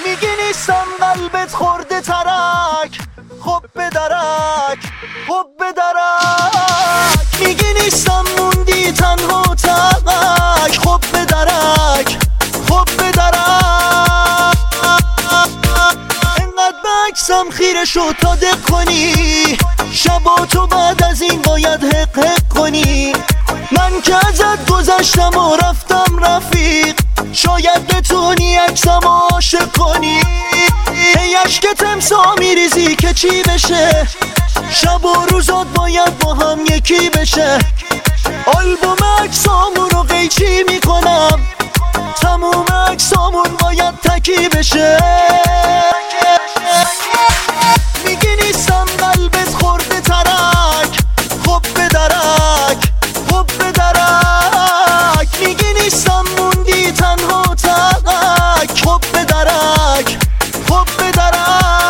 میگی نیستم قلبت خورده ترک، خب به درک، خب به درک. میگی نیستم موندی تنها تک، خب به درک، خب به درک. انقدر بکسم خیره شد تا دق کنی، شبا تو بعد از این باید حق حق کنی. من که ازت گذشتم و رفتم رفیق، شاید بتونی عکسم عاشق کنی. ای عشقت امسا میریزی که چی بشه، شب و روزات باید با هم یکی بشه. آلبوم عکسامون رو قیچی میکنم، تموم عکسامون باید تکی بشه. میگی نیستم قلبت خورده ترک، خب به درک، خب به درک. میگی نیستم موندی تنها تک، خب به درک، خب به درک.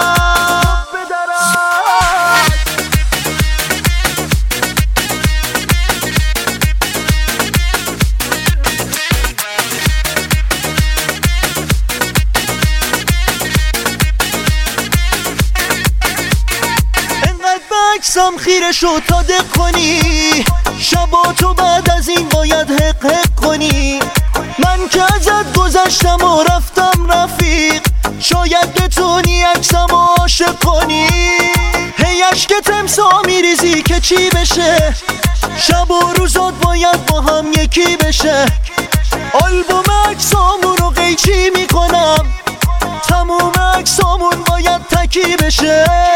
عکسم خیره شد تا دق کنی، شبا تو بعد از این باید حق حق کنی. من که ازت گذشتم و رفتم رفیق، شاید بتونی عکسم عاشق کنی. هی عشقت امسا میریزی که چی بشه، شب و روزات باید با هم یکی بشه. آلبوم عکسامون رو قیچی میکنم، تموم عکسامون باید تکی بشه.